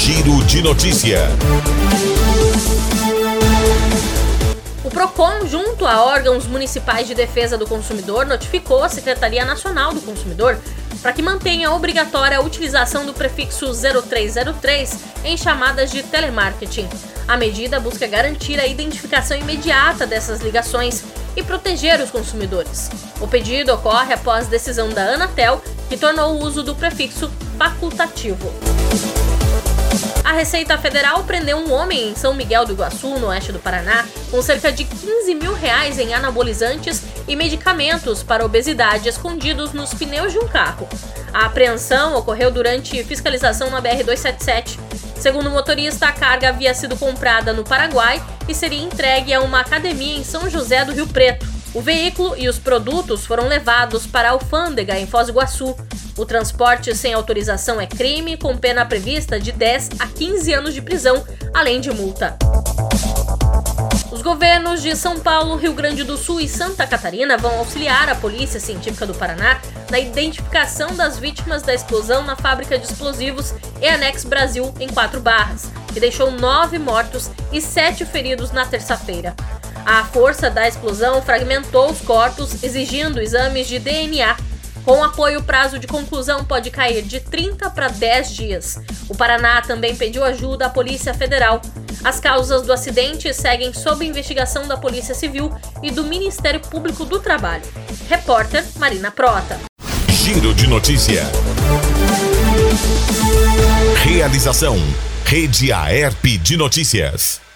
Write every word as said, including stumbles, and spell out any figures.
Giro de Notícia. O Procon, junto a órgãos municipais de defesa do consumidor, notificou a Secretaria Nacional do Consumidor para que mantenha obrigatória a utilização do prefixo zero três zero três em chamadas de telemarketing. A medida busca garantir a identificação imediata dessas ligações e proteger os consumidores. O pedido ocorre após decisão da Anatel, que tornou o uso do prefixo facultativo. A Receita Federal prendeu um homem em São Miguel do Iguaçu, no oeste do Paraná, com cerca de quinze mil reais em anabolizantes e medicamentos para obesidade escondidos nos pneus de um carro. A apreensão ocorreu durante fiscalização na B R duzentos e setenta e sete. Segundo o motorista, a carga havia sido comprada no Paraguai e seria entregue a uma academia em São José do Rio Preto. O veículo e os produtos foram levados para a alfândega em Foz do Iguaçu. O transporte sem autorização é crime, com pena prevista de dez a quinze anos de prisão, além de multa. Os governos de São Paulo, Rio Grande do Sul e Santa Catarina vão auxiliar a Polícia Científica do Paraná na identificação das vítimas da explosão na fábrica de explosivos Eanex Brasil, em Quatro Barras, que deixou nove mortos e sete feridos na terça-feira. A força da explosão fragmentou os corpos, exigindo exames de D N A. Com apoio, o prazo de conclusão pode cair de trinta para dez dias. O Paraná também pediu ajuda à Polícia Federal. As causas do acidente seguem sob investigação da Polícia Civil e do Ministério Público do Trabalho. Repórter Marina Prota. Giro de Notícia. Realização: Rede Aerp de Notícias.